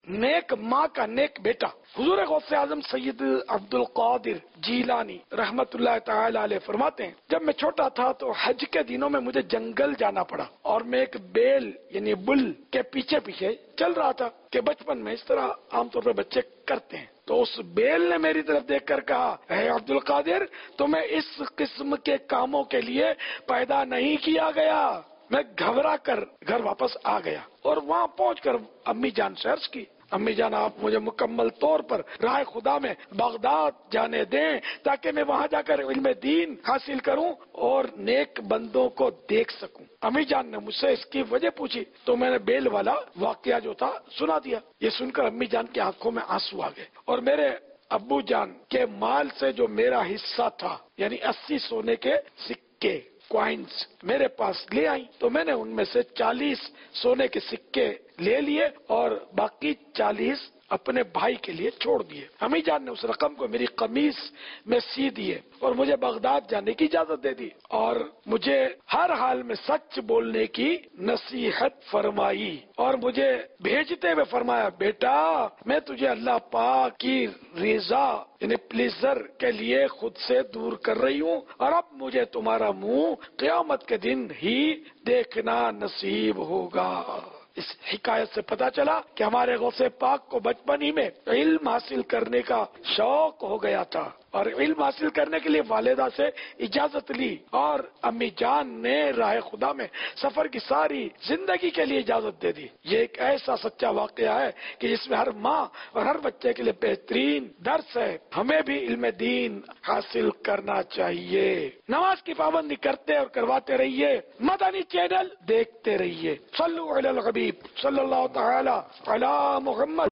نیک ماں کا نیک بیٹا۔ حضور غوث اعظم سید عبد القادر جیلانی رحمت اللہ تعالی علیہ فرماتے ہیں، جب میں چھوٹا تھا تو حج کے دنوں میں مجھے جنگل جانا پڑا اور میں ایک بیل یعنی بل کے پیچھے پیچھے چل رہا تھا کہ بچپن میں اس طرح عام طور پر بچے کرتے ہیں۔ تو اس بیل نے میری طرف دیکھ کر کہا، اے عبد القادر، تمہیں اس قسم کے کاموں کے لیے پیدا نہیں کیا گیا۔ میں گھبرا کر گھر واپس آ گیا اور وہاں پہنچ کر امی جان سے عرض کی، امی جان آپ مجھے مکمل طور پر راہ خدا میں بغداد جانے دیں تاکہ میں وہاں جا کر علم دین حاصل کروں اور نیک بندوں کو دیکھ سکوں۔ امی جان نے مجھ سے اس کی وجہ پوچھی تو میں نے بیل والا واقعہ جو تھا سنا دیا۔ یہ سن کر امی جان کی آنکھوں میں آنسو آ گئے اور میرے ابو جان کے مال سے جو میرا حصہ تھا یعنی 80 سونے کے سکے کوائنز میرے پاس لے آئی تو میں نے ان میں سے 40 سونے کے سکے لے لیے اور باقی 40 اپنے بھائی کے لیے چھوڑ دیے۔ امی جان نے اس رقم کو میری قمیص میں سی دیے اور مجھے بغداد جانے کی اجازت دے دی اور مجھے ہر حال میں سچ بولنے کی نصیحت فرمائی اور مجھے بھیجتے ہوئے فرمایا، بیٹا میں تجھے اللہ پاک کی رضا یعنی پلیزر کے لیے خود سے دور کر رہی ہوں اور اب مجھے تمہارا منہ قیامت کے دن ہی دیکھنا نصیب ہوگا۔ اس حکایت سے پتہ چلا کہ ہمارے غوث پاک کو بچپن ہی میں علم حاصل کرنے کا شوق ہو گیا تھا اور علم حاصل کرنے کے لیے والدہ سے اجازت لی اور امی جان نے راہ خدا میں سفر کی ساری زندگی کے لیے اجازت دے دی۔ یہ ایک ایسا سچا واقعہ ہے کہ جس میں ہر ماں اور ہر بچے کے لیے بہترین درس ہے۔ ہمیں بھی علم دین حاصل کرنا چاہیے۔ نماز کی پابندی کرتے اور کرواتے رہیے۔ مدنی چینل دیکھتے رہیے۔ صلو علی الحبیب صلی اللہ تعالی علی محمد۔